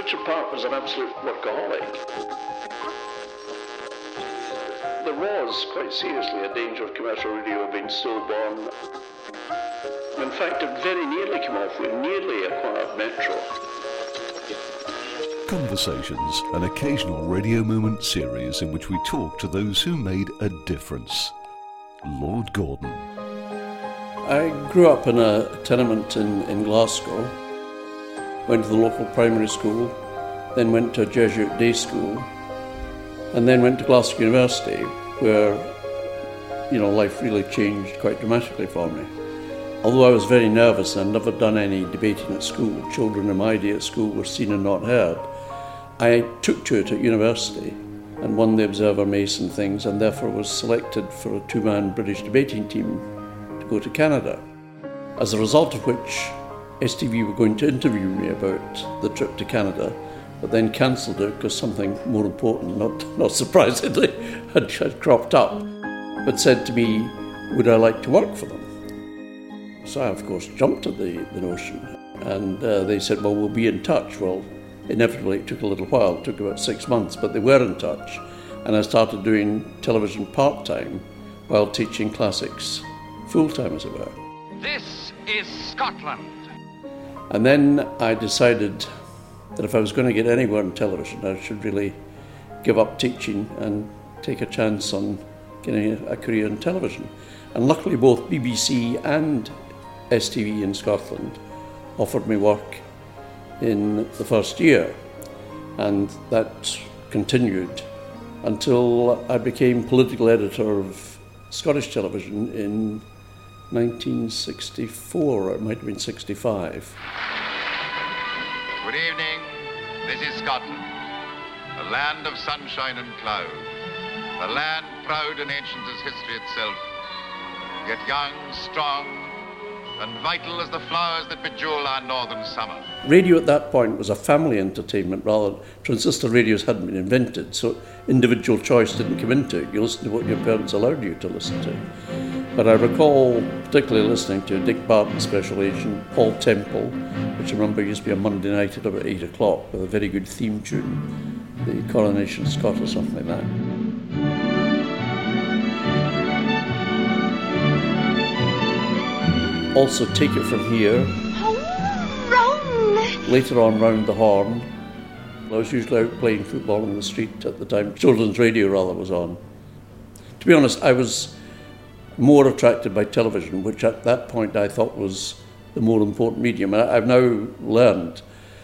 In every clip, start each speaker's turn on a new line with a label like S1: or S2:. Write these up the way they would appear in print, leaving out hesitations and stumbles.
S1: Richard Park was an absolute workaholic. There was, quite seriously, a danger of commercial radio being stillborn. In fact, it very nearly came off. We nearly acquired Metro.
S2: Conversations, an occasional Radio Moment series in which we talk to those who made a difference. Lord Gordon.
S3: I grew up in a tenement in Glasgow, went to the local primary school, then went to a Jesuit day school, and then went to Glasgow University, where, life really changed quite dramatically for me. Although I was very nervous and I'd never done any debating at school, children in my day at school were seen and not heard, I took to it at university and won the Observer Mason things, and therefore was selected for a two-man British debating team to go to Canada. As a result of which, STV were going to interview me about the trip to Canada, but then cancelled it because something more important, not surprisingly, had cropped up, but said to me, would I like to work for them? So I, of course, jumped at the notion, and they said, well, we'll be in touch. Well, inevitably it took a little while, it took about 6 months, but they were in touch, and I started doing television part-time while teaching classics full-time, as it were.
S4: This is Scotland.
S3: And then I decided that if I was going to get anywhere in television, I should really give up teaching and take a chance on getting a career in television. And luckily both BBC and STV in Scotland offered me work in the first year, and that continued until I became political editor of Scottish television in 1964, or it might have been 65.
S5: Good evening, this is Scotland, a land of sunshine and cloud, a land proud and ancient as history itself, yet young, strong, and vital as the flowers that bejewel our northern summer.
S3: Radio at that point was a family entertainment rather. Transistor radios hadn't been invented, so individual choice didn't come into it. You listened to what your parents allowed you to listen to. But I recall particularly listening to Dick Barton, Special Agent, Paul Temple, which I remember used to be a Monday night at about 8 o'clock with a very good theme tune, the Coronation Scot or something like that. Also Take It From Here.
S6: Oh, wrong!
S3: Later on, Round the Horn. I was usually out playing football in the street at the time. Children's radio, rather, was on. To be honest, I was more attracted by television, which at that point I thought was the more important medium. And I've now learned,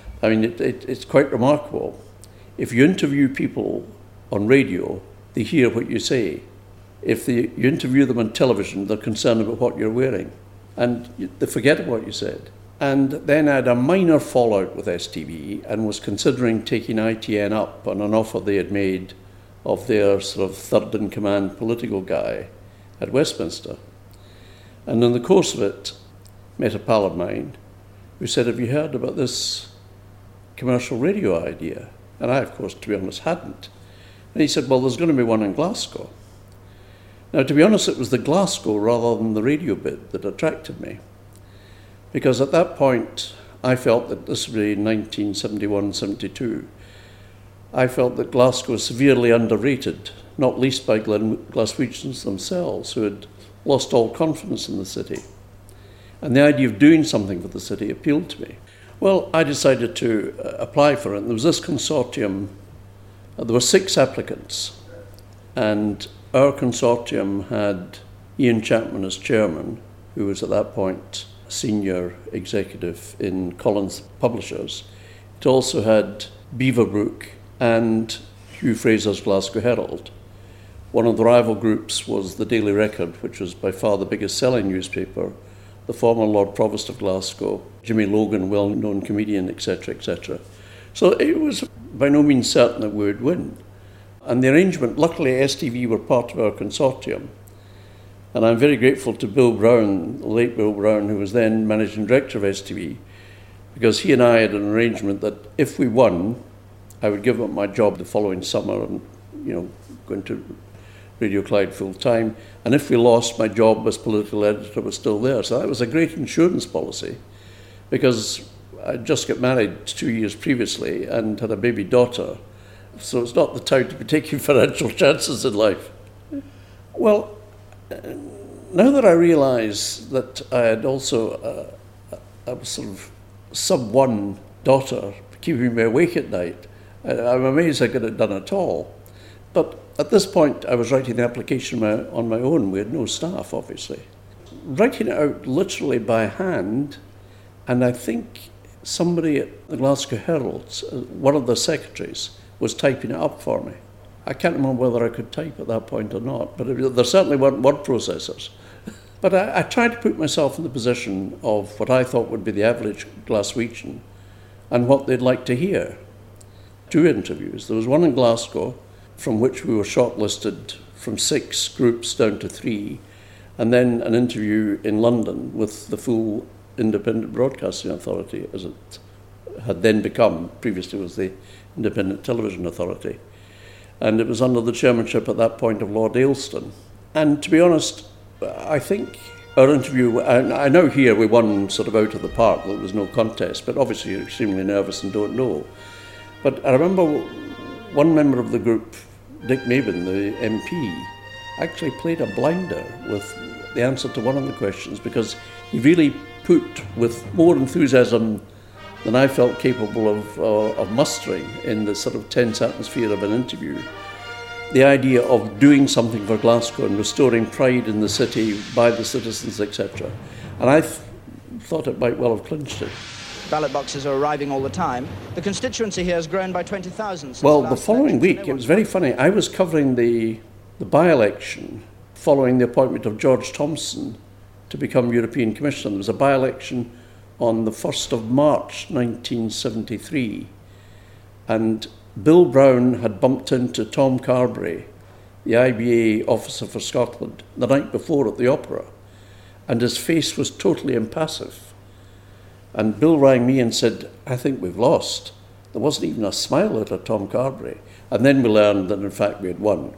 S3: it's quite remarkable. If you interview people on radio, they hear what you say. If you interview them on television, they're concerned about what you're wearing, and they forget what you said. And then I had a minor fallout with STV and was considering taking ITN up on an offer they had made of their sort of third-in-command political guy at Westminster. And in the course of it, met a pal of mine who said, have you heard about this commercial radio idea? And I, of course, to be honest, hadn't. And he said, well, there's going to be one in Glasgow. Now, to be honest, it was the Glasgow rather than the radio bit that attracted me. Because at that point, I felt that this would be 1971-72. I felt that Glasgow was severely underrated, not least by Glaswegians themselves, who had lost all confidence in the city. And the idea of doing something for the city appealed to me. Well, I decided to apply for it. And there was this consortium. There were 6 applicants. And our consortium had Ian Chapman as chairman, who was at that point a senior executive in Collins Publishers. It also had Beaverbrook and Hugh Fraser's Glasgow Herald. One of the rival groups was the Daily Record, which was by far the biggest selling newspaper. The former Lord Provost of Glasgow, Jimmy Logan, well-known comedian, etc., etc. So it was by no means certain that we would win. And the arrangement, luckily STV were part of our consortium. And I'm very grateful to Bill Brown, the late Bill Brown, who was then managing director of STV, because he and I had an arrangement that if we won, I would give up my job the following summer and, go into Radio Clyde full time. And if we lost, my job as political editor was still there. So that was a great insurance policy, because I'd just got married 2 years previously and had a baby daughter, so it's not the time to be taking financial chances in life. Well, now that I realise that I had also a sort of sub-1 daughter keeping me awake at night, I'm amazed I got it done at all. But at this point, I was writing the application on my own. We had no staff, obviously. Writing it out literally by hand, and I think somebody at the Glasgow Herald, one of the secretaries, was typing it up for me. I can't remember whether I could type at that point or not, but there certainly weren't word processors. But I tried to put myself in the position of what I thought would be the average Glaswegian and what they'd like to hear. 2 interviews. There was one in Glasgow, from which we were shortlisted from 6 groups down to 3, and then an interview in London with the full Independent Broadcasting Authority, as it had then become. Previously was the Independent Television Authority. And it was under the chairmanship at that point of Lord Ayleston. And to be honest, I think our interview, I know here we won sort of out of the park, there was no contest, but obviously you're extremely nervous and don't know. But I remember one member of the group, Dick Mabin, the MP, actually played a blinder with the answer to one of the questions, because he really put, with more enthusiasm than I felt capable of mustering in the sort of tense atmosphere of an interview, the idea of doing something for Glasgow and restoring pride in the city by the citizens, etc. And I thought it might well have clinched it.
S7: Ballot boxes are arriving all the time. The constituency here has grown by 20,000.
S3: Well, the following week, it was very funny. I was covering the by-election following the appointment of George Thompson to become European Commissioner. There was a by-election on the 1st of March 1973, and Bill Brown had bumped into Tom Carberry, the IBA officer for Scotland, the night before at the Opera, and his face was totally impassive. And Bill rang me and said, "I think we've lost." There wasn't even a smile out of Tom Carberry. And then we learned that in fact we had won.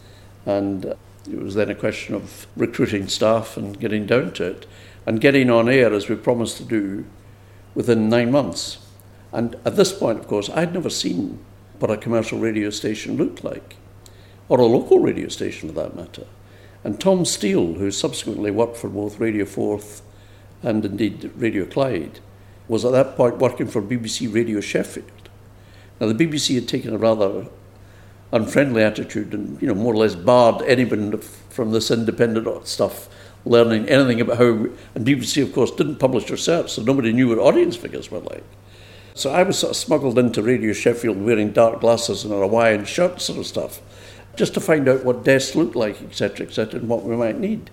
S3: And it was then a question of recruiting staff and getting down to it, and getting on air as we promised to do within 9 months. And at this point, of course, I'd never seen what a commercial radio station looked like, or a local radio station for that matter. And Tom Steele, who subsequently worked for both Radio Forth and indeed Radio Clyde, was at that point working for BBC Radio Sheffield. Now the BBC had taken a rather unfriendly attitude and, more or less barred anyone from this independent stuff learning anything about how, and BBC of course didn't publish research, so nobody knew what audience figures were like. So I was sort of smuggled into Radio Sheffield wearing dark glasses and a Hawaiian shirt sort of stuff, just to find out what desks looked like, etc., and what we might need.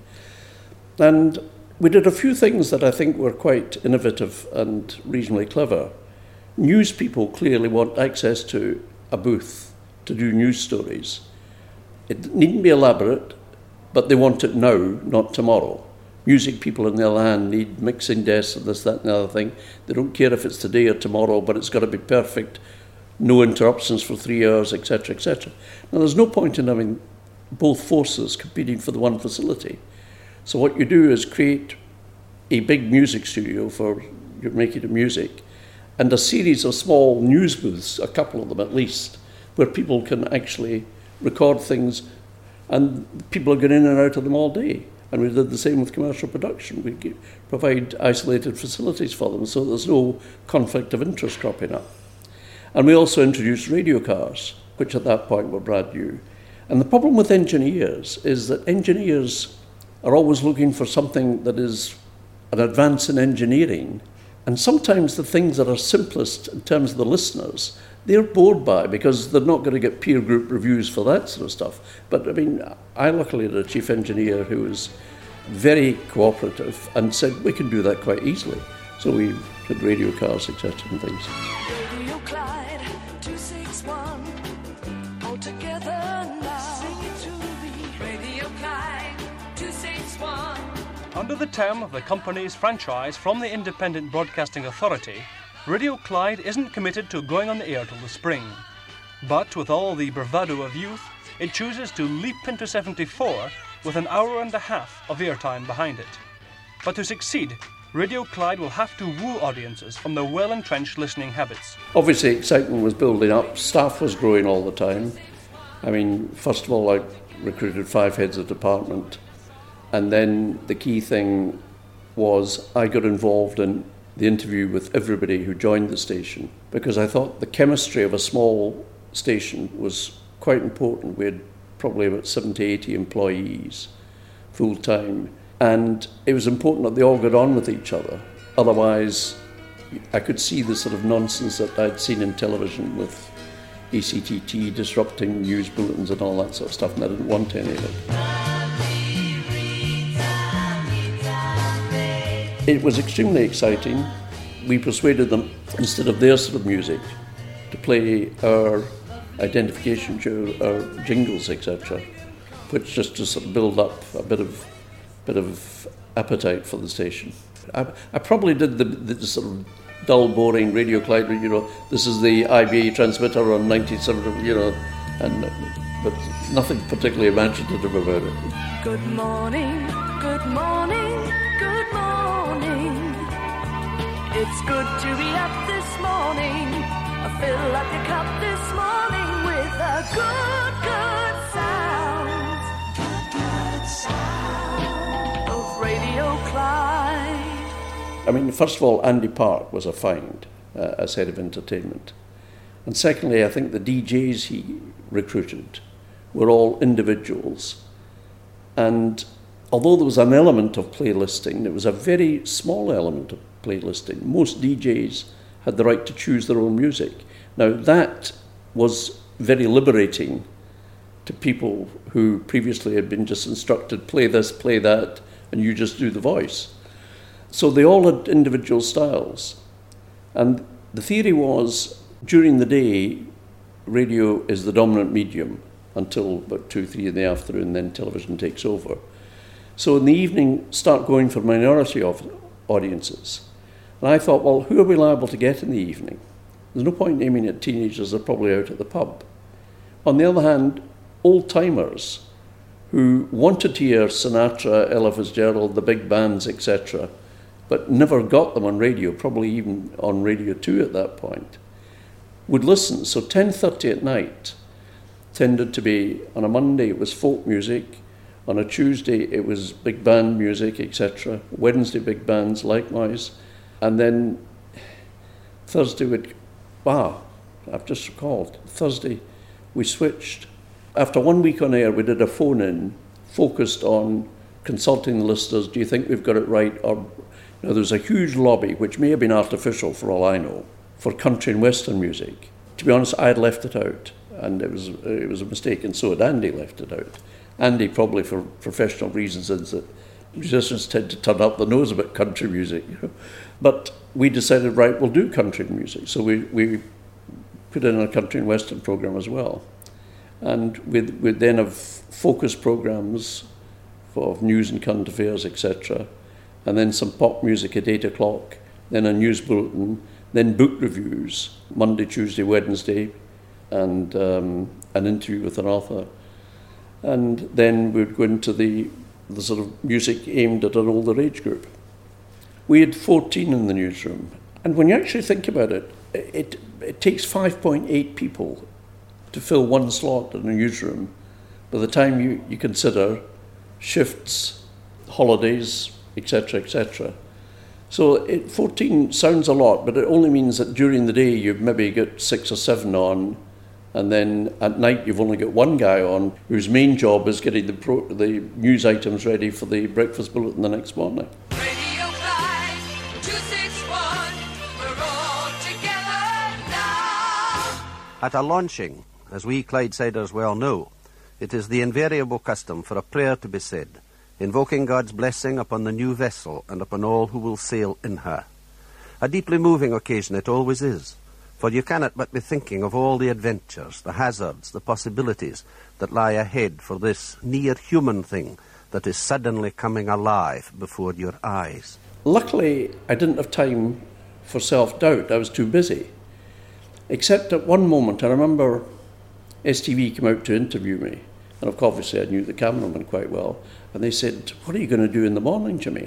S3: And we did a few things that I think were quite innovative and reasonably clever. News people clearly want access to a booth to do news stories. It needn't be elaborate, but they want it now, not tomorrow. Music people, on the other hand, need mixing desks and this, that, and the other thing. They don't care if it's today or tomorrow, but it's got to be perfect, no interruptions for 3 hours, etc., etc. Now, there's no point in having both forces competing for the one facility. So what you do is create a big music studio for your making of music, and a series of small news booths, a couple of them at least, where people can actually record things, and people are going in and out of them all day. And we did the same with commercial production. We provide isolated facilities for them so there's no conflict of interest cropping up. And we also introduced radio cars, which at that point were brand new. And the problem with engineers is that engineers are always looking for something that is an advance in engineering. And sometimes the things that are simplest in terms of the listeners, they're bored by, because they're not going to get peer group reviews for that sort of stuff. But I mean, I luckily had a chief engineer who was very cooperative and said we can do that quite easily. So we did radio cars, etc. and things.
S8: Radio Clyde 261, all together now. Sing it to me. Radio Clyde 261.
S9: Under the term of the company's franchise from the Independent Broadcasting Authority, Radio Clyde isn't committed to going on the air till the spring. But with all the bravado of youth, it chooses to leap into 74 with an hour and a half of airtime behind it. But to succeed, Radio Clyde will have to woo audiences from their well-entrenched listening habits.
S3: Obviously, excitement was building up. Staff was growing all the time. I mean, first of all, I recruited 5 heads of department. And then the key thing was I got involved in the interview with everybody who joined the station, because I thought the chemistry of a small station was quite important. We had probably about 70, 80 employees full-time. And it was important that they all got on with each other. Otherwise, I could see the sort of nonsense that I'd seen in television with ECTT disrupting news bulletins and all that sort of stuff, and I didn't want any of it. It was extremely exciting. We persuaded them, instead of their sort of music, to play our identification show, our jingles, etc., which just to sort of build up a bit of appetite for the station. I probably did the sort of dull, boring Radio Clyde, this is the IBA transmitter on 97, but nothing particularly imaginative about it.
S8: Good morning, good morning, good morning. It's good to be up this morning. I fill up your cup this morning with a good sound. Good sound of Radio Clyde.
S3: I mean, first of all, Andy Park was a find as head of entertainment. And secondly, I think the DJs he recruited were all individuals. And although there was an element of playlisting, it was a very small element of playlisting. Most DJs had the right to choose their own music. Now, that was very liberating to people who previously had been just instructed, play this, play that, and you just do the voice. So they all had individual styles. And the theory was, during the day, radio is the dominant medium until about 2, 3 in the afternoon, then television takes over. So in the evening, start going for minority audiences. And I thought, well, who are we liable to get in the evening? There's no point aiming at teenagers, they're probably out at the pub. On the other hand, old-timers who wanted to hear Sinatra, Ella Fitzgerald, the big bands, etc., but never got them on radio, probably even on Radio 2 at that point, would listen. So 10:30 at night tended to be, on a Monday it was folk music, on a Tuesday it was big band music, etc., Wednesday big bands likewise, and then Thursday I've just recalled, Thursday we switched. After 1 week on air, we did a phone-in focused on consulting the listeners, do you think we've got it right? Or there's a huge lobby, which may have been artificial for all I know, for country and western music. To be honest, I had left it out, and it was a mistake, and so had Andy left it out. Andy, probably for professional reasons, is that musicians tend to turn up the nose about country music. But we decided, right, we'll do country music. So we put in a country and western program as well. And we'd then have focus programs of news and current affairs, etc., and then some pop music at 8 o'clock, then a news bulletin, then book reviews, Monday, Tuesday, Wednesday, and an interview with an author. And then we'd go into the sort of music aimed at an older age group. We had 14 in the newsroom. And when you actually think about it, it takes 5.8 people to fill one slot in a newsroom by the time you consider shifts, holidays, etc., etc. So 14 sounds a lot, but it only means that during the day you've maybe got 6 or 7 on, and then at night you've only got one guy on whose main job is getting the news items ready for the breakfast bulletin the next morning.
S8: Radio Clyde 261, we're all together now.
S10: At a launching, as we Clydesiders well know, it is the invariable custom for a prayer to be said, invoking God's blessing upon the new vessel and upon all who will sail in her. A deeply moving occasion it always is, for you cannot but be thinking of all the adventures, the hazards, the possibilities that lie ahead for this near-human thing that is suddenly coming alive before your eyes.
S3: Luckily, I didn't have time for self-doubt. I was too busy. Except at one moment, I remember STV came out to interview me, and of course, obviously I knew the cameraman quite well, and they said, what are you going to do in the morning, Jimmy?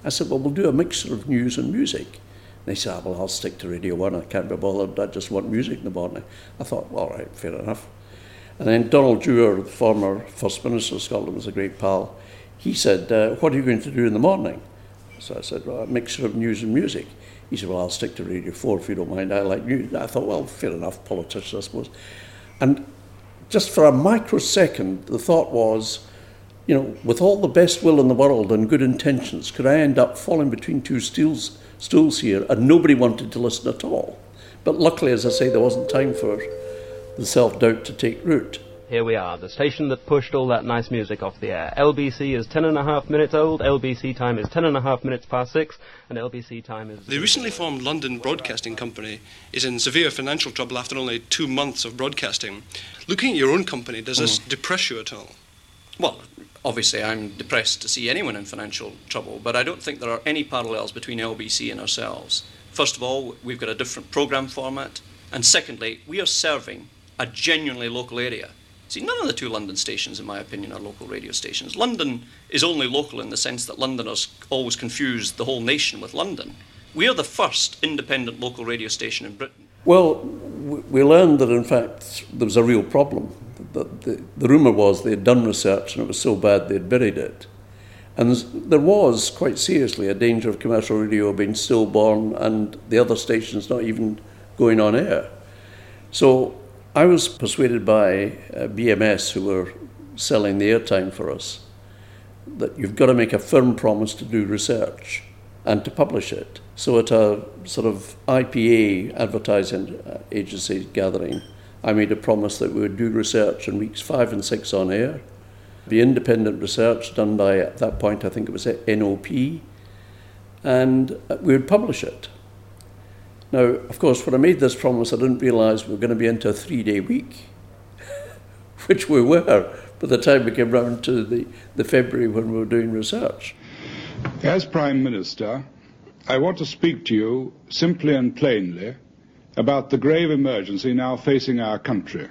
S3: I said, well, we'll do a mixture of news and music. And they said, well, I'll stick to Radio 1. I can't be bothered. I just want music in the morning. I thought, well, all right, fair enough. And then Donald Dewar, the former First Minister of Scotland, was a great pal. He said, what are you going to do in the morning? So I said, well, a mixture of news and music. He said, well, I'll stick to Radio 4 if you don't mind. I like news. I thought, well, fair enough, politician, I suppose. And just for a microsecond, the thought was, you know, with all the best will in the world and good intentions, could I end up falling between two stools here, and nobody wanted to listen at all? But luckily, as I say, there wasn't time for the self-doubt to take root.
S11: Here we are, the station that pushed all that nice music off the air. LBC is 10.5 minutes old, LBC time is 10.5 minutes past 6, and LBC time is...
S9: The recently formed London Broadcasting Company is in severe financial trouble after only 2 months of broadcasting. Looking at your own company, does this depress you at all?
S3: Well, obviously I'm depressed to see anyone in financial trouble, but I don't think there are any parallels between LBC and ourselves. First of all, we've got a different programme format, and secondly, we are serving a genuinely local area. See, none of the two London stations, in my opinion, are local radio stations. London is only local in the sense that Londoners always confuse the whole nation with London. We are the first independent local radio station in Britain. Well, we learned that, in fact, there was a real problem. The rumour was they had done research and it was so bad they had buried it. And there was, quite seriously, a danger of commercial radio being stillborn and the other stations not even going on air. So I was persuaded by BMS, who were selling the airtime for us, that you've got to make a firm promise to do research and to publish it. So at a sort of IPA, advertising agency gathering, I made a promise that we would do research in weeks 5 and 6 on air, be independent research done by, at that point, I think it was NOP, and we would publish it. Now, of course, when I made this promise, I didn't realise we were going to be into a 3-day week, which we were by the time we came round to the February when we were doing research.
S12: As Prime Minister, I want to speak to you simply and plainly about the grave emergency now facing our country.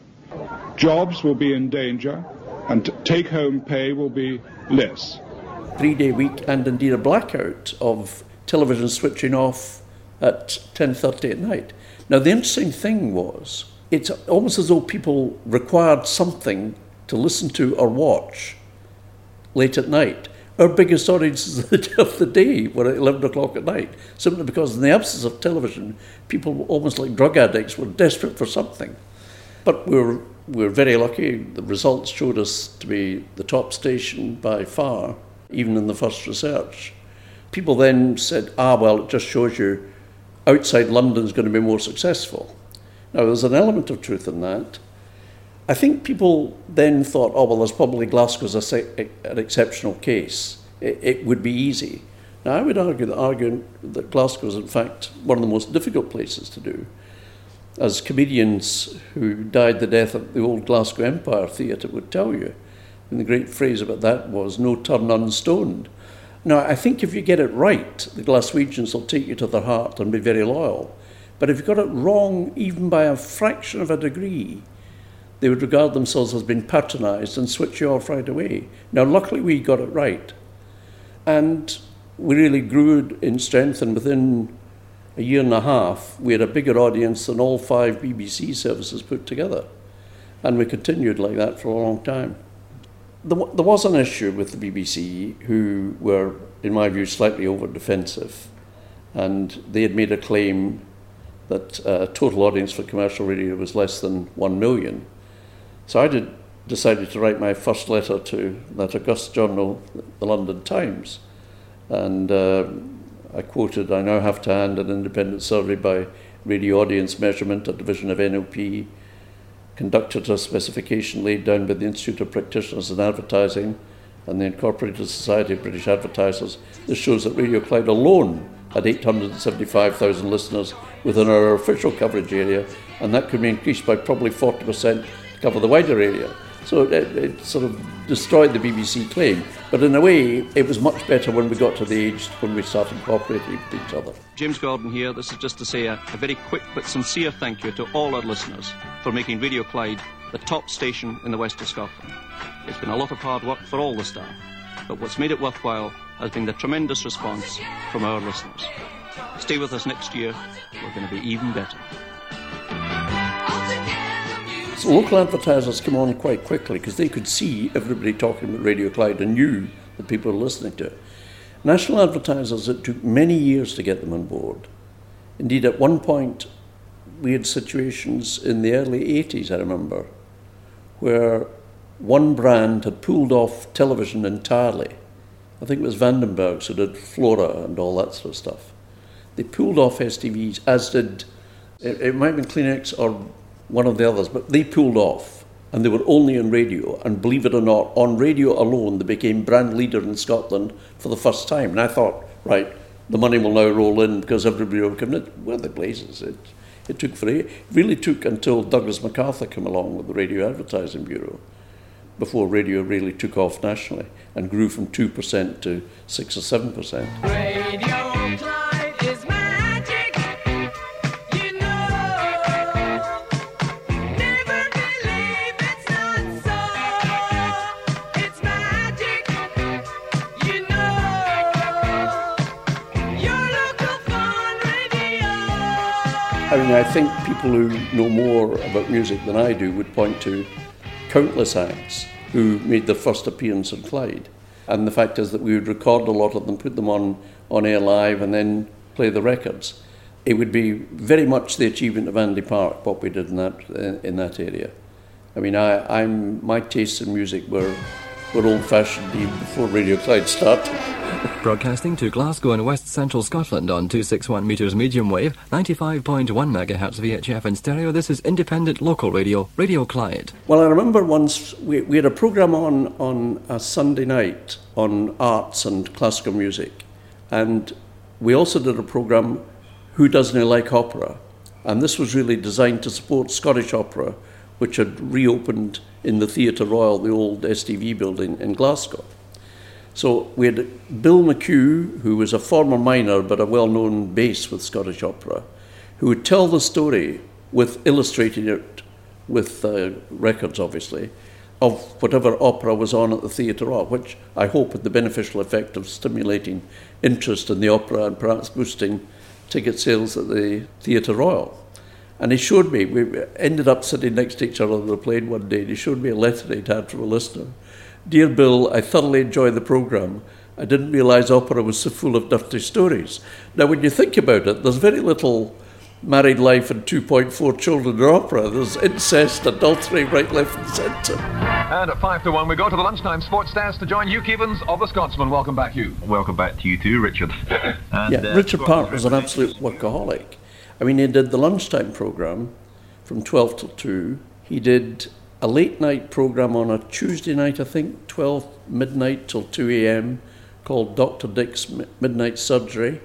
S12: Jobs will be in danger and take-home pay will be less.
S3: 3-day week and indeed a blackout of television switching off at 10:30 at night. Now, the interesting thing was, it's almost as though people required something to listen to or watch late at night. Our biggest audiences of the day were at 11 o'clock at night, simply because in the absence of television, people almost like drug addicts were desperate for something. But we were very lucky. The results showed us to be the top station by far, even in the first research. People then said, well, it just shows you outside London is going to be more successful. Now, there's an element of truth in that. I think people then thought, well, there's probably Glasgow's an exceptional case. It would be easy. Now, I would argue that Glasgow is, in fact, one of the most difficult places to do. As comedians who died the death of the old Glasgow Empire Theatre would tell you, and the great phrase about that was, no turn unstoned. Now, I think if you get it right, the Glaswegians will take you to their heart and be very loyal. But if you got it wrong, even by a fraction of a degree, they would regard themselves as being patronised and switch you off right away. Now, luckily, we got it right. And we really grew in strength, and within a year and a half, we had a bigger audience than all 5 BBC services put together. And we continued like that for a long time. There was an issue with the BBC, who were, in my view, slightly over-defensive. And they had made a claim that total audience for commercial radio was less than 1 million. So I decided to write my first letter to that august journal, the London Times. And I quoted, I now have to hand an independent survey by Radio Audience Measurement, a division of NOP, conducted a specification laid down by the Institute of Practitioners in Advertising and the Incorporated Society of British Advertisers. This shows that Radio Clyde alone had 875,000 listeners within our official coverage area, and that could be increased by probably 40% to cover the wider area. So it sort of destroyed the BBC claim. But in a way, it was much better when we got to the age when we started cooperating with each other.
S11: James Gordon here. This is just to say a very quick but sincere thank you to all our listeners for making Radio Clyde the top station in the west of Scotland. It's been a lot of hard work for all the staff, but what's made it worthwhile
S13: has been the tremendous response from our listeners. Stay with us next year. We're going to be even better.
S3: So local advertisers came on quite quickly because they could see everybody talking about Radio Clyde and knew that people were listening to it. National advertisers, it took many years to get them on board. Indeed, at one point, we had situations in the early 80s, I remember, where one brand had pulled off television entirely. I think it was Vandenbergs who did Flora and all that sort of stuff. They pulled off STVs, as did, it might have been Kleenex or one of the others, but they pulled off, and they were only on radio, and believe it or not, on radio alone, they became brand leader in Scotland for the first time. And I thought, right, the money will now roll in because everybody will come in. Well, the blazes, it took it really took until Douglas MacArthur came along with the Radio Advertising Bureau before radio really took off nationally and grew from 2% to 6 or 7%.
S8: Radio Clyde is magic, you know. Never believe it's not so. It's magic, you know. Your local fun radio.
S3: I mean, I think people who know more about music than I do would point to countless acts who made their first appearance on Clyde. And the fact is that we would record a lot of them, put them on air live and then play the records. It would be very much the achievement of Andy Park, what we did in that area. I mean, my tastes in music were old-fashioned even before Radio Clyde started.
S14: Broadcasting to Glasgow and West Central Scotland on 261 metres medium wave, 95.1 megahertz VHF in stereo. This is independent local radio, Radio Clyde.
S3: Well, I remember once we had a programme on a Sunday night on arts and classical music, and we also did a programme, Who Doesn't Like Opera? And this was really designed to support Scottish opera, which had reopened in the Theatre Royal, the old STV building in Glasgow. So we had Bill McHugh, who was a former miner but a well-known bass with Scottish opera, who would tell the story with illustrating it with records, obviously, of whatever opera was on at the Theatre Royal, which I hope had the beneficial effect of stimulating interest in the opera and perhaps boosting ticket sales at the Theatre Royal. And he showed me, we ended up sitting next to each other on the plane one day, and he showed me a letter he'd had from a listener. Dear Bill, I thoroughly enjoyed the programme. I didn't realise opera was so full of dirty stories. Now, when you think about it, there's very little married life and 2.4 children in opera. There's incest, adultery, right, left and centre.
S15: And at 5 to 1, we go to the lunchtime sports stands to join Hugh Keevans of the Scotsman. Welcome back, Hugh.
S16: Welcome back to you too, Richard.
S3: Richard Park was an absolute workaholic. I mean, he did the lunchtime programme from 12 till 2. He did a late night programme on a Tuesday night, I think, 12 midnight till 2 a.m, called Dr. Dick's Midnight Surgery.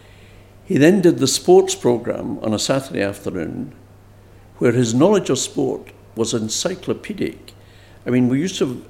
S3: He then did the sports programme on a Saturday afternoon, where his knowledge of sport was encyclopedic. I mean, we used to have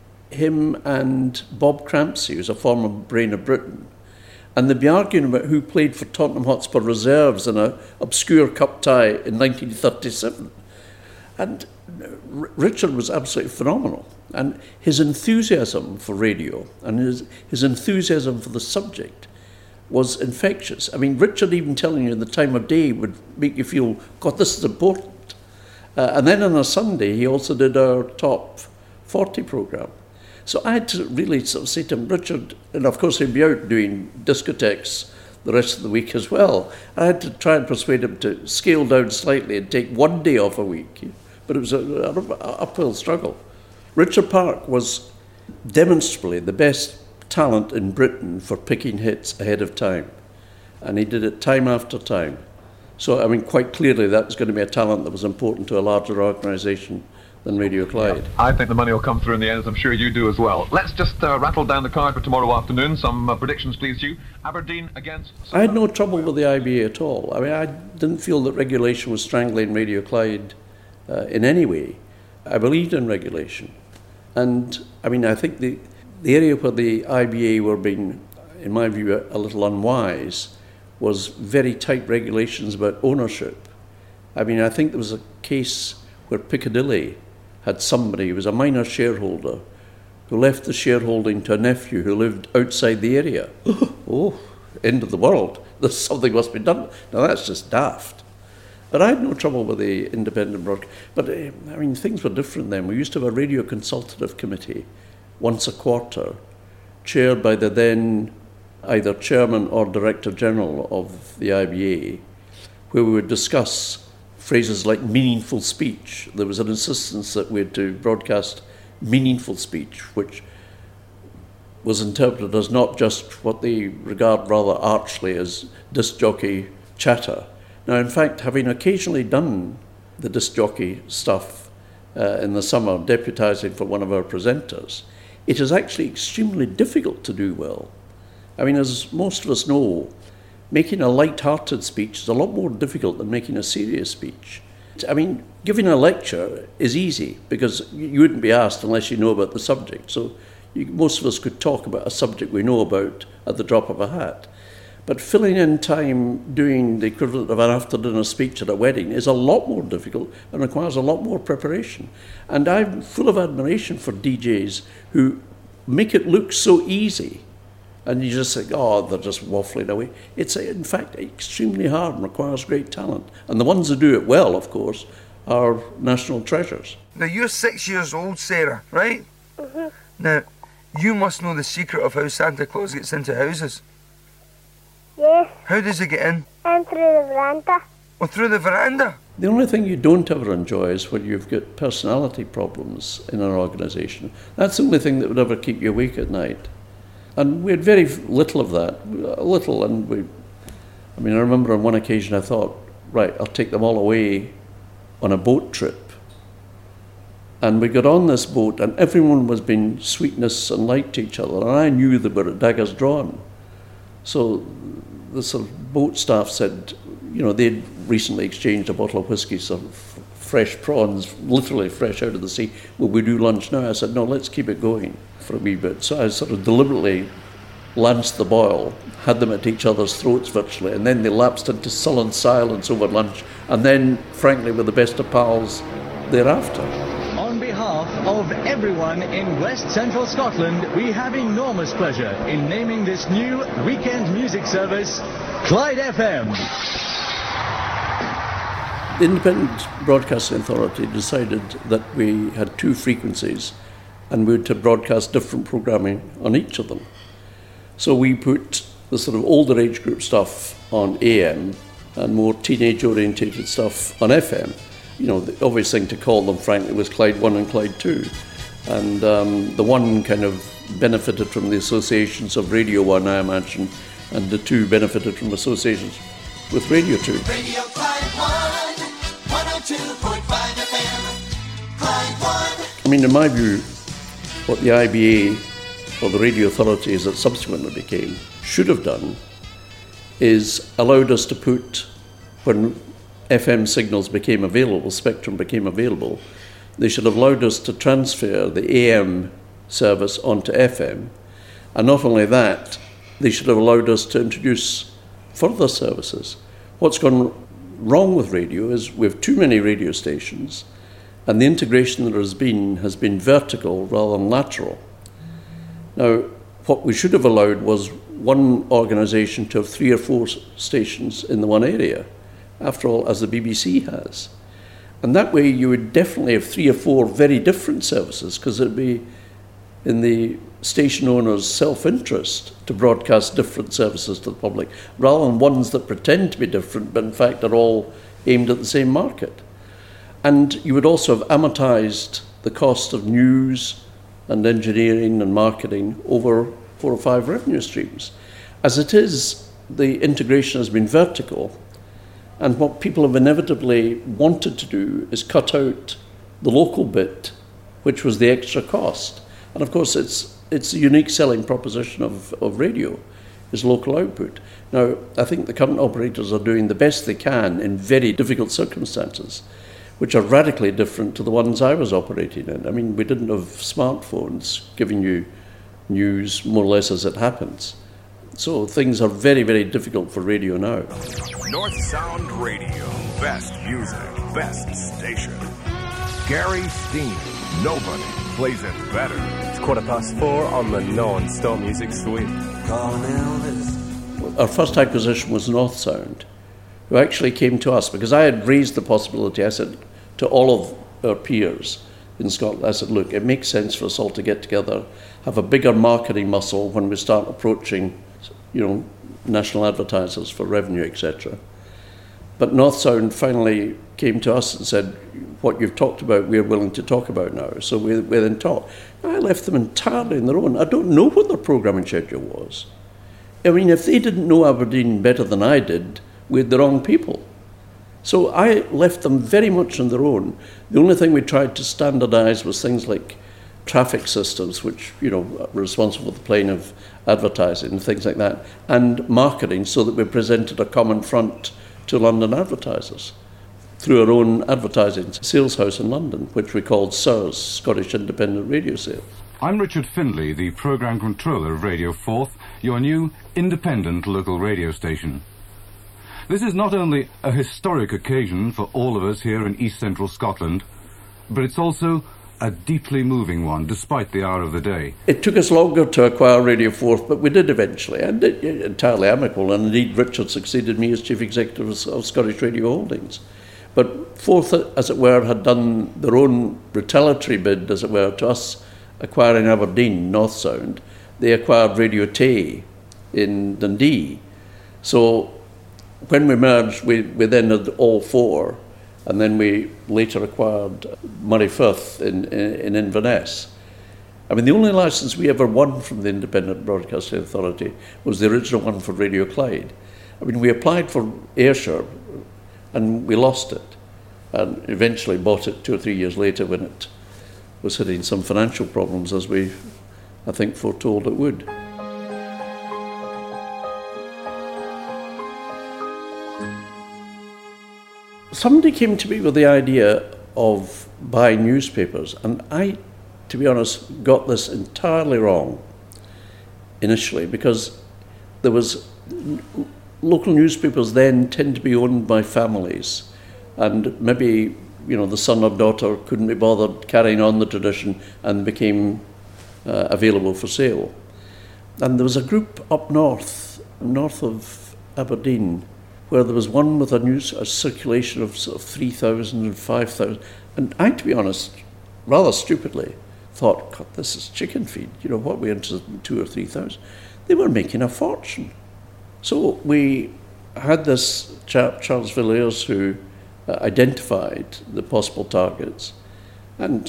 S3: him and Bob Crampsey, who's a former Brain of Britain, and they'd be arguing about who played for Tottenham Hotspur reserves in an obscure cup tie in 1937. And Richard was absolutely phenomenal. And his enthusiasm for radio and his enthusiasm for the subject was infectious. I mean, Richard even telling you the time of day would make you feel, God, this is important. And then on a Sunday, he also did our top 40 programme. So I had to really sort of say to him, Richard, and of course he'd be out doing discotheques the rest of the week as well. I had to try and persuade him to scale down slightly and take one day off a week. But it was an uphill struggle. Richard Park was demonstrably the best talent in Britain for picking hits ahead of time. And he did it time after time. So, I mean, quite clearly that was going to be a talent that was important to a larger organisation than Radio Clyde.
S15: I think the money will come through in the end, as I'm sure you do as well. Let's just rattle down the card for tomorrow afternoon. Some predictions, please, Hugh. Aberdeen against...
S3: I had no trouble with the IBA at all. I mean, I didn't feel that regulation was strangling Radio Clyde in any way. I believed in regulation. And, I mean, I think the area where the IBA were being, in my view, a little unwise was very tight regulations about ownership. I mean, I think there was a case where Piccadilly had somebody who was a minor shareholder who left the shareholding to a nephew who lived outside the area. Oh, end of the world. There's something must be done. Now that's just daft. But I had no trouble with the independent broadcast. But, things were different then. We used to have a radio consultative committee once a quarter, chaired by the then either chairman or director general of the IBA, where we would discuss phrases like meaningful speech. There was an insistence that we had to broadcast meaningful speech, which was interpreted as not just what they regard rather archly as disc jockey chatter. Now, in fact, having occasionally done the disc jockey stuff in the summer, deputising for one of our presenters, it is actually extremely difficult to do well. I mean, as most of us know, making a light-hearted speech is a lot more difficult than making a serious speech. I mean, giving a lecture is easy because you wouldn't be asked unless you know about the subject. So most of us could talk about a subject we know about at the drop of a hat. But filling in time doing the equivalent of an after-dinner speech at a wedding is a lot more difficult and requires a lot more preparation. And I'm full of admiration for DJs who make it look so easy. And you just think, oh, they're just waffling away. It's, in fact, extremely hard and requires great talent. And the ones who do it well, of course, are national treasures.
S16: Now, you're 6 years old, Sarah, right?
S6: Mm-hmm.
S16: Now, you must know the secret of how Santa Claus gets into houses.
S6: Yes.
S16: How does he get in?
S6: And through the veranda.
S16: Oh, through the veranda?
S3: The only thing you don't ever enjoy is when you've got personality problems in an organisation. That's the only thing that would ever keep you awake at night. And we had very little of that, I remember on one occasion I thought, right, I'll take them all away on a boat trip. And we got on this boat and everyone was being sweetness and light to each other, and I knew they were at daggers drawn. So the sort of boat staff said, they'd recently exchanged a bottle of whiskey, some fresh prawns, literally fresh out of the sea. Will we do lunch now? I said, no, let's keep it going for a wee bit. So I sort of deliberately lanced the boil, had them at each other's throats virtually, and then they lapsed into sullen silence over lunch, and then, frankly, were the best of pals thereafter.
S17: On behalf of everyone in West Central Scotland, we have enormous pleasure in naming this new weekend music service Clyde FM.
S3: The Independent Broadcasting Authority decided that we had two frequencies and we were to broadcast different programming on each of them. So we put the sort of older age group stuff on AM and more teenage-orientated stuff on FM. The obvious thing to call them, frankly, was Clyde 1 and Clyde 2. And the one kind of benefited from the associations of Radio 1, I imagine, and the two benefited from associations with Radio 2.
S18: Radio Clyde 1, 102.5 FM, Clyde 1.
S3: In my view, what the IBA, or the radio authority as it subsequently became, should have done is allowed us to put, when FM signals became available, spectrum became available, they should have allowed us to transfer the AM service onto FM. And not only that, they should have allowed us to introduce further services. What's gone wrong with radio is we have too many radio stations, and the integration that has been vertical rather than lateral. Now, what we should have allowed was one organisation to have 3 or 4 stations in the one area, after all, as the BBC has. And that way you would definitely have 3 or 4 very different services, because it would be in the station owner's self-interest to broadcast different services to the public, rather than ones that pretend to be different, but in fact are all aimed at the same market. And you would also have amortised the cost of news and engineering and marketing over 4 or 5 revenue streams. As it is, the integration has been vertical, and what people have inevitably wanted to do is cut out the local bit, which was the extra cost. And of course, it's a unique selling proposition of radio, is local output. Now, I think the current operators are doing the best they can in very difficult circumstances, which are radically different to the ones I was operating in. We didn't have smartphones giving you news more or less as it happens. So things are very, very difficult for radio now.
S19: North Sound Radio. Best music, best station. Gary Steen. Nobody plays it better.
S20: It's 4:15 on the non-stop music suite.
S18: Calling Elvis.
S3: Our first acquisition was North Sound, who actually came to us because I had raised the possibility. I said to all of our peers in Scotland, I said, look, it makes sense for us all to get together, have a bigger marketing muscle when we start approaching, national advertisers for revenue, etc. But North Sound finally came to us and said, what you've talked about, we're willing to talk about now. So we then talked. I left them entirely on their own. I don't know what their programming schedule was. I mean, if they didn't know Aberdeen better than I did, we had the wrong people. So I left them very much on their own. The only thing we tried to standardise was things like traffic systems, which, are responsible for the playing of advertising and things like that, and marketing, so that we presented a common front to London advertisers through our own advertising sales house in London, which we called SIRS, Scottish Independent Radio Sales.
S21: I'm Richard Findlay, the programme controller of Radio Forth, your new independent local radio station. This is not only a historic occasion for all of us here in East Central Scotland, but it's also a deeply moving one, despite the hour of the day.
S3: It took us longer to acquire Radio Forth, but we did eventually, and it entirely amicable, and indeed Richard succeeded me as Chief Executive of Scottish Radio Holdings. But Forth, as it were, had done their own retaliatory bid, as it were, to us acquiring Aberdeen, North Sound. They acquired Radio Tay in Dundee. So when we merged, we then had all four, and then we later acquired Moray Firth in Inverness. I mean, the only licence we ever won from the Independent Broadcasting Authority was the original one for Radio Clyde. I mean, we applied for Ayrshire, and we lost it, and eventually bought it 2 or 3 years later when it was hitting some financial problems, as we, I think, foretold it would. Somebody came to me with the idea of buying newspapers, and I, to be honest, got this entirely wrong initially, because there was local newspapers then tend to be owned by families, and maybe the son or daughter couldn't be bothered carrying on the tradition and became available for sale. And there was a group up north of Aberdeen, where there was one with a circulation of sort of 3,000 and 5,000. And I, to be honest, rather stupidly, thought, God, this is chicken feed. What we interested in 2,000 or 3,000. They were making a fortune. So we had this chap, Charles Villiers, who identified the possible targets. And,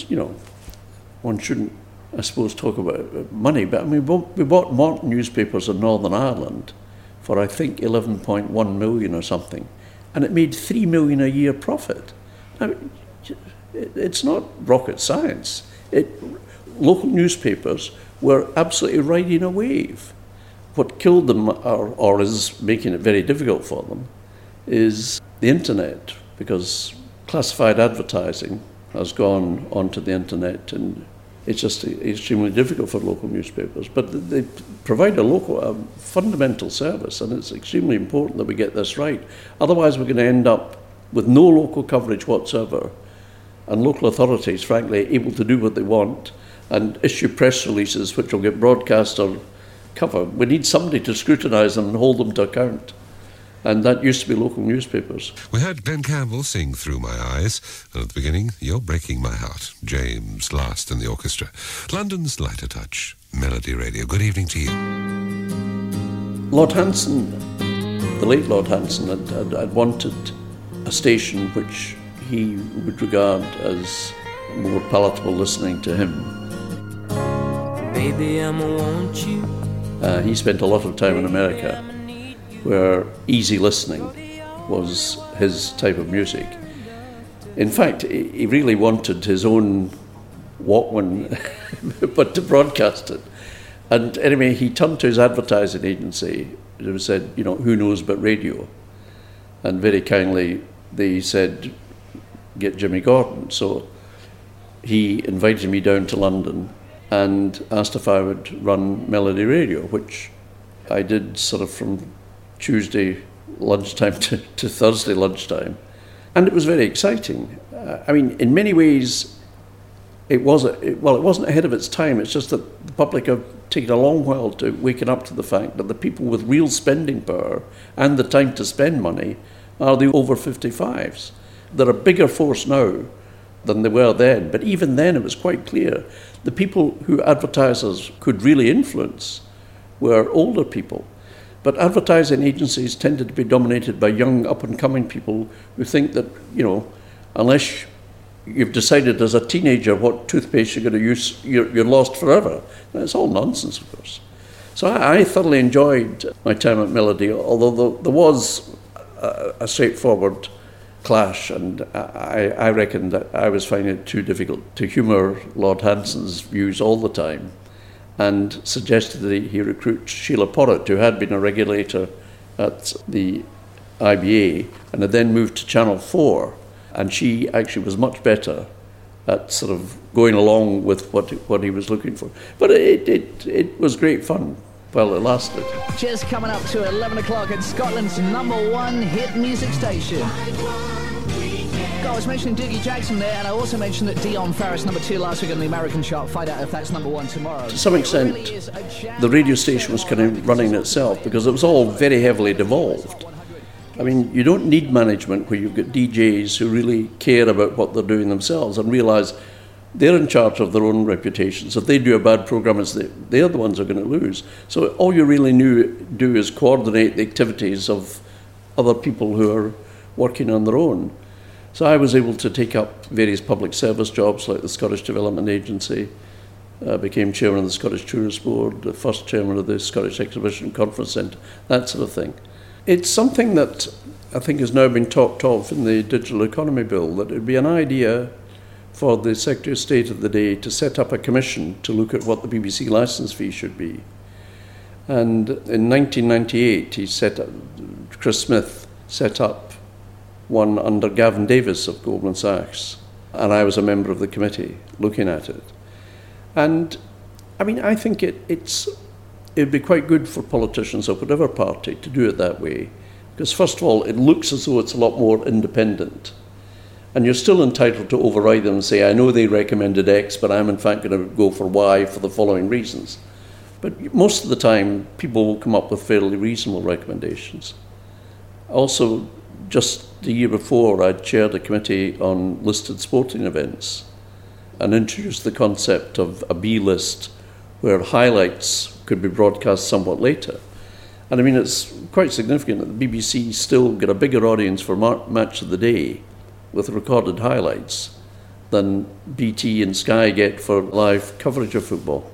S3: one shouldn't, I suppose, talk about money, but I mean, we bought Morton newspapers in Northern Ireland for, I think, 11.1 million or something, and it made 3 million a year profit. I mean, it's not rocket science. Local newspapers were absolutely riding a wave. What killed them, or is making it very difficult for them, is the internet, because classified advertising has gone onto the internet, and it's just extremely difficult for local newspapers. But they provide a fundamental service, and it's extremely important that we get this right. Otherwise, we're going to end up with no local coverage whatsoever, and local authorities, frankly, able to do what they want and issue press releases which will get broadcast or covered. We need somebody to scrutinise them and hold them to account. And that used to be local newspapers.
S22: We heard Glenn Campbell sing Through My Eyes, and at the beginning, You're Breaking My Heart, James Last and the orchestra. London's Lighter Touch, Melody Radio. Good evening to you.
S3: Lord Hanson, the late Lord Hanson, had wanted a station which he would regard as more palatable listening to him.
S18: Baby, I'ma want you.
S3: He spent a lot of time in America, where easy listening was his type of music. In fact, he really wanted his own Walkman, but to broadcast it. And anyway, he turned to his advertising agency and said, who knows but radio? And very kindly, they said, get Jimmy Gordon. So he invited me down to London and asked if I would run Melody Radio, which I did sort of from Tuesday lunchtime to Thursday lunchtime. And it was very exciting. I mean, in many ways, it wasn't ahead of its time. It's just that the public have taken a long while to waken up to the fact that the people with real spending power and the time to spend money are the over 55s. They're a bigger force now than they were then, but even then it was quite clear the people who advertisers could really influence were older people. But advertising agencies tended to be dominated by young, up-and-coming people who think that, unless you've decided as a teenager what toothpaste you're going to use, you're lost forever. And it's all nonsense, of course. So I thoroughly enjoyed my time at Melody, although there was a straightforward clash, and I reckon that I was finding it too difficult to humour Lord Hanson's views all the time, and suggested that he recruit Sheila Porritt, who had been a regulator at the IBA and had then moved to Channel 4, and she actually was much better at sort of going along with what he was looking for. But it was great fun while it lasted.
S1: Just coming up to 11 o'clock at Scotland's #1 hit music station. I was mentioning Doogie Jackson there, and I also mentioned that Dion Farris, #2 last week on the American chart. Find out if that's #1 tomorrow.
S3: To some extent, the radio station was kind of running itself because it was all very heavily devolved. I mean, you don't need management where you've got DJs who really care about what they're doing themselves and realise they're in charge of their own reputations. If they do a bad programme, they're the ones who are going to lose. So all you really do is coordinate the activities of other people who are working on their own. So I was able to take up various public service jobs like the Scottish Development Agency, became chairman of the Scottish Tourist Board, the first chairman of the Scottish Exhibition Conference Centre, that sort of thing. It's something that I think has now been talked of in the Digital Economy Bill, that it would be an idea for the Secretary of State of the day to set up a commission to look at what the BBC licence fee should be. And in 1998, Chris Smith set up one under Gavin Davis of Goldman Sachs, and I was a member of the committee looking at it. And I mean, I think it'd be quite good for politicians of whatever party to do it that way, because first of all, it looks as though it's a lot more independent, and you're still entitled to override them and say, I know they recommended X, but I'm in fact going to go for Y for the following reasons. But most of the time, people will come up with fairly reasonable recommendations. Also, just the year before, I'd chaired a committee on listed sporting events and introduced the concept of a B list where highlights could be broadcast somewhat later. And I mean, it's quite significant that the BBC still get a bigger audience for Match of the Day with recorded highlights than BT and Sky get for live coverage of football.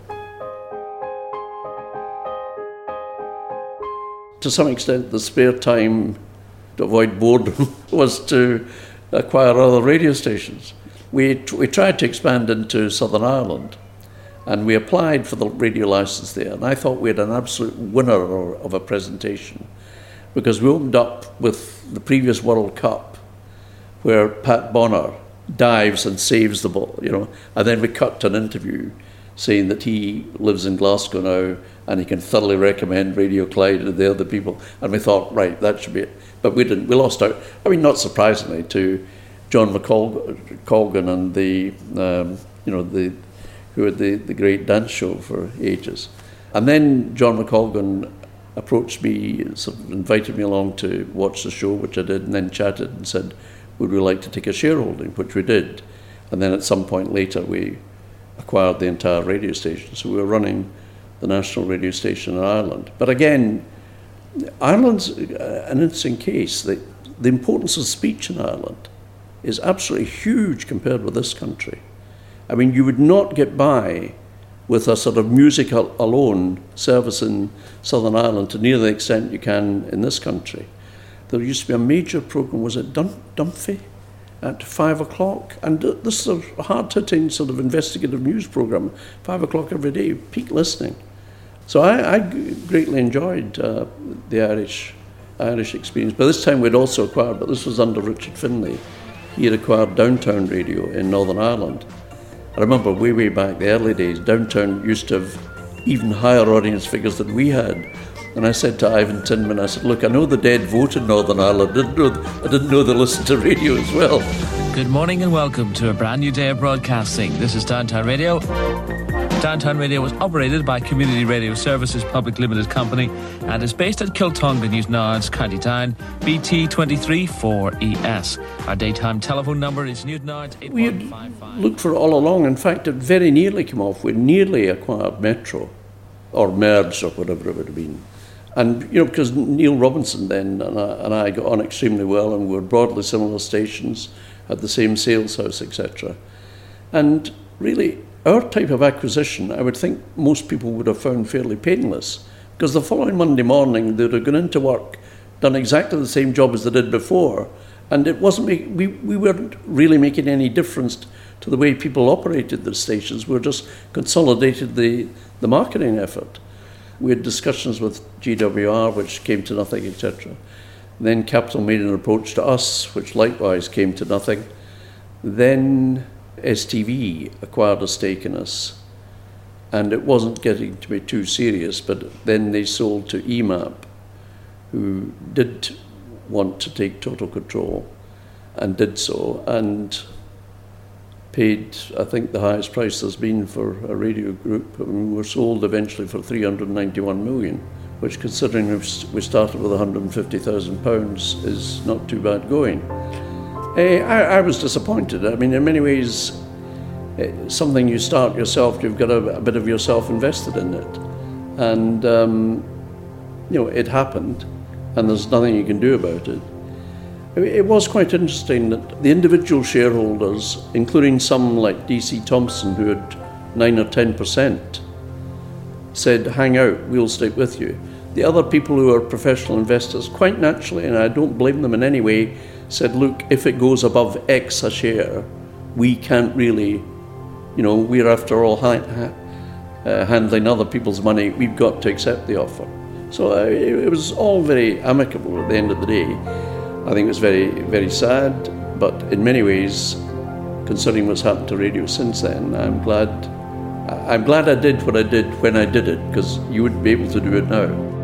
S3: To some extent, the spare time to avoid boredom was to acquire other radio stations. We tried to expand into Southern Ireland, and we applied for the radio licence there, and I thought we had an absolute winner of a presentation, because we opened up with the previous World Cup, where Pat Bonner dives and saves the ball, and then we cut to an interview saying that he lives in Glasgow now and he can thoroughly recommend Radio Clyde to the other people. And we thought, right, that should be it. But we didn't. We lost out, I mean, not surprisingly, to John McColgan and who had the great dance show for ages. And then John McColgan approached me, sort of invited me along to watch the show, which I did, and then chatted and said, would we like to take a shareholding, which we did. And then at some point later, we acquired the entire radio station. So we were running the national radio station in Ireland. But again, Ireland's an interesting case. The importance of speech in Ireland is absolutely huge compared with this country. I mean, you would not get by with a sort of music alone service in Southern Ireland to near the extent you can in this country. There used to be a major programme, was it Dunphy, at 5 o'clock? And this is a hard-hitting sort of investigative news programme, 5 o'clock every day, peak listening. So I greatly enjoyed the Irish experience. By this time we'd also acquired, but this was under Richard Finlay, he had acquired Downtown Radio in Northern Ireland. I remember way back the early days, Downtown used to have even higher audience figures than we had. And I said to Ivan Tinman, I said, look, I know the dead vote in Northern Ireland. I didn't know they listened to radio as well.
S2: Good morning and welcome to a brand new day of broadcasting. This is Downtown Radio. Downtown Radio was operated by Community Radio Services Public Limited Company and is based at Kiltongan, Newtownards, County Down, BT 234ES. Our daytime telephone number is Newtownards 8155.
S3: We had looked for it all along. In fact, it very nearly came off. We nearly acquired Metro, or merged, or whatever it would have been. And, you know, because Neil Robinson then and I got on extremely well, and we were broadly similar stations, had the same sales house, etc. And really, our type of acquisition, I would think most people would have found fairly painless, because the following Monday morning they would have gone into work, done exactly the same job as they did before, and it wasn't we weren't really making any difference to the way people operated the stations. We were just consolidated the marketing effort. We had discussions with GWR, which came to nothing, etc. Then Capital made an approach to us, which likewise came to nothing. Then STV acquired a stake in us, and it wasn't getting to be too serious, but then they sold to EMAP, who did want to take total control, and did so, and paid, I think, the highest price there's been for a radio group. I mean, we were sold eventually for £391 million, which, considering we started with £150,000, is not too bad going. I was disappointed. I mean, in many ways, something you start yourself, you've got a bit of yourself invested in it. And, you know, it happened, and there's nothing you can do about it. It was quite interesting that the individual shareholders, including some like DC Thompson, who had 9 or 10%, said, hang out, we'll stick with you. The other people who are professional investors, quite naturally, and I don't blame them in any way, said, look, if it goes above X a share, we can't really, you know, we're after all handling other people's money, we've got to accept the offer. So it was all very amicable at the end of the day. I think it was very, very sad, but in many ways, considering what's happened to radio since then, I'm glad I did what I did when I did it, because you wouldn't be able to do it now.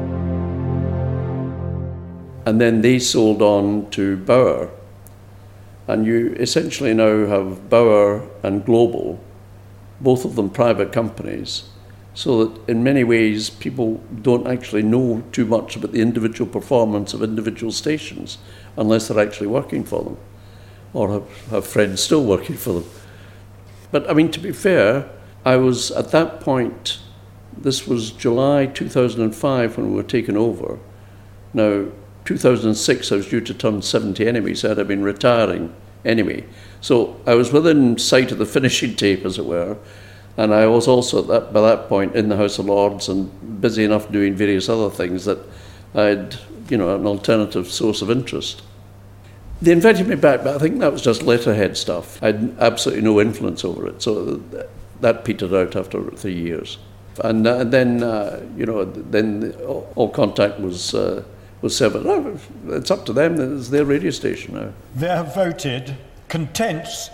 S3: And then they sold on to Bauer, and you essentially now have Bauer and Global, both of them private companies, so that in many ways people don't actually know too much about the individual performance of individual stations unless they're actually working for them or have friends still working for them. But I mean, to be fair, I was at that point, this was July 2005 when we were taken over. Now, 2006 I was due to turn 70 anyway, so I'd been retiring anyway. So I was within sight of the finishing tape, as it were, and I was also by that point in the House of Lords and busy enough doing various other things that I had, you know, an alternative source of interest. They invited me back, but I think that was just letterhead stuff. I had absolutely no influence over it, so that petered out after 3 years. And then, you know, then all contact was severed. No, it's up to them. It's their radio station now.
S4: They have voted contents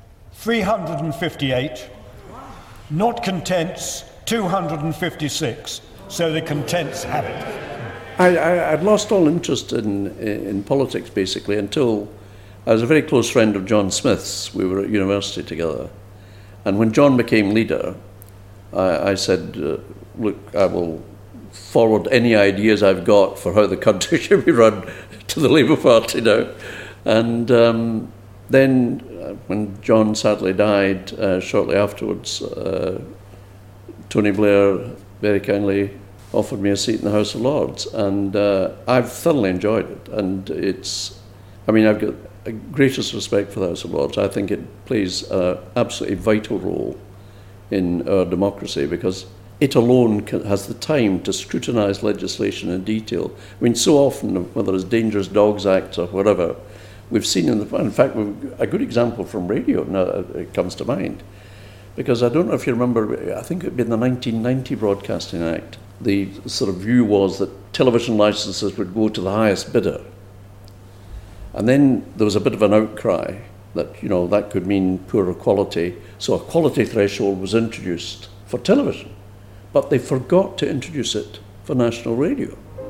S4: 358, not contents 256. So the contents have it.
S3: I'd lost all interest in politics, basically, until I was a very close friend of John Smith's. We were at university together. And when John became leader, I said, look, I will forward any ideas I've got for how the country should be run to the Labour Party now. And then when John sadly died shortly afterwards, Tony Blair very kindly offered me a seat in the House of Lords, and I've thoroughly enjoyed it. And I've got a greatest respect for the House of Lords. I think it plays an absolutely vital role in our democracy, because it alone has the time to scrutinise legislation in detail. I mean, so often, whether it's Dangerous Dogs Act or whatever, we've seen in fact, a good example from radio now it comes to mind, because I don't know if you remember, I think it would be in the 1990 Broadcasting Act, the sort of view was that television licences would go to the highest bidder. And then there was a bit of an outcry that, you know, that could mean poorer quality. So a quality threshold was introduced for television, but they forgot to introduce it for national radio.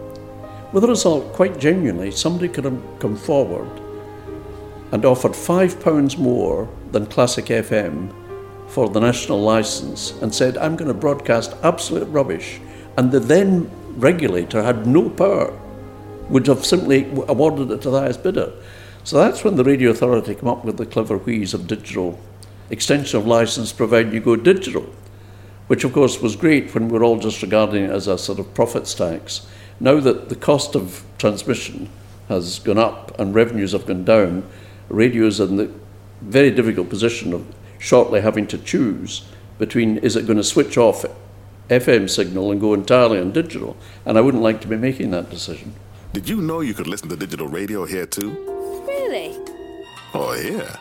S3: With the result, quite genuinely, somebody could have come forward and offered £5 more than Classic FM for the national licence and said, I'm going to broadcast absolute rubbish. And the then regulator had no power, would have simply awarded it to the highest bidder. So that's when the Radio Authority came up with the clever wheeze of digital extension of licence provided you go digital, which of course was great when we were all just regarding it as a sort of profits tax. Now that the cost of transmission has gone up and revenues have gone down, radio is in the very difficult position of shortly having to choose between, is it going to switch off FM signal and go entirely on digital? And I wouldn't like to be making that decision.
S5: Did you know you could listen to digital radio here too?
S7: Really?
S5: Or here?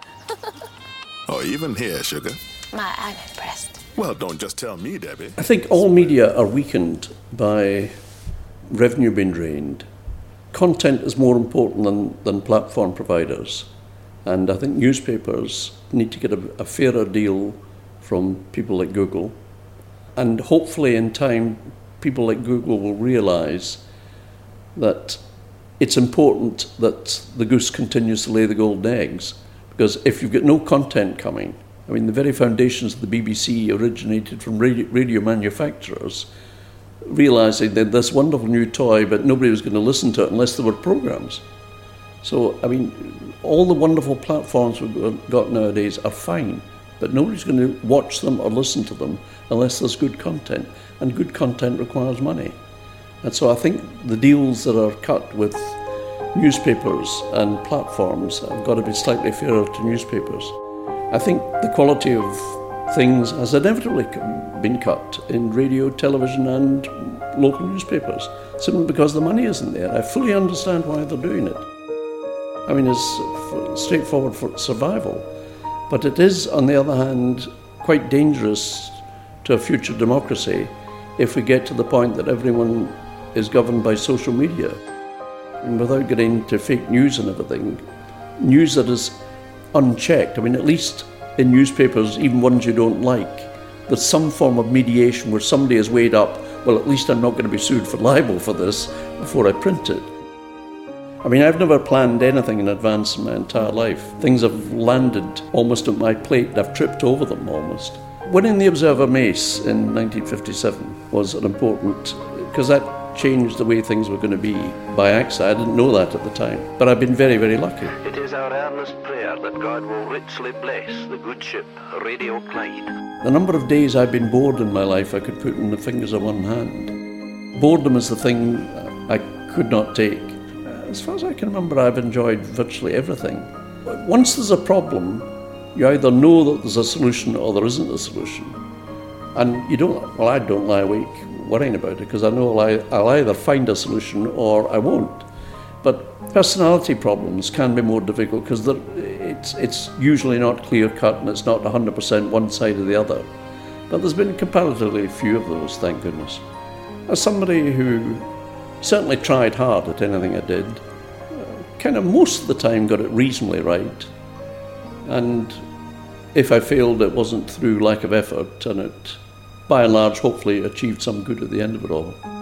S5: Or even here, sugar?
S7: I'm impressed.
S5: Well, don't just tell me, Debbie.
S3: I think all media are weakened by revenue being drained. Content is more important than platform providers. And I think newspapers need to get a fairer deal from people like Google. And hopefully in time, people like Google will realise that it's important that the goose continues to lay the golden eggs. Because if you've got no content coming, I mean, the very foundations of the BBC originated from radio manufacturers, realising that this wonderful new toy, but nobody was going to listen to it unless there were programmes. So, I mean, all the wonderful platforms we've got nowadays are fine, but nobody's going to watch them or listen to them unless there's good content, and good content requires money. And so I think the deals that are cut with newspapers and platforms have got to be slightly fairer to newspapers. I think the quality of things has inevitably been cut in radio, television and local newspapers, simply because the money isn't there. I fully understand why they're doing it. I mean, it's straightforward for survival. But it is, on the other hand, quite dangerous to a future democracy if we get to the point that everyone is governed by social media. And without getting into fake news and everything, news that is unchecked, I mean, at least in newspapers, even ones you don't like, there's some form of mediation where somebody has weighed up, well, at least I'm not going to be sued for libel for this before I print it. I mean, I've never planned anything in advance in my entire life. Things have landed almost at my plate and I've tripped over them almost. Winning the Observer Mace in 1957 was an important, because that changed the way things were going to be by accident. I didn't know that at the time, but I've been very, very lucky.
S10: It is our earnest prayer that God will richly bless the good ship, Radio Clyde.
S3: The number of days I've been bored in my life I could put in the fingers of one hand. Boredom is the thing I could not take. As far as I can remember, I've enjoyed virtually everything. Once there's a problem, you either know that there's a solution or there isn't a solution. And you don't, well, I don't lie awake worrying about it because I know I'll either find a solution or I won't. But personality problems can be more difficult because it's usually not clear-cut and it's not 100% one side or the other. But there's been comparatively few of those, thank goodness. As somebody who certainly tried hard at anything I did, kind of most of the time got it reasonably right. And if I failed, it wasn't through lack of effort, and it, by and large, hopefully achieved some good at the end of it all.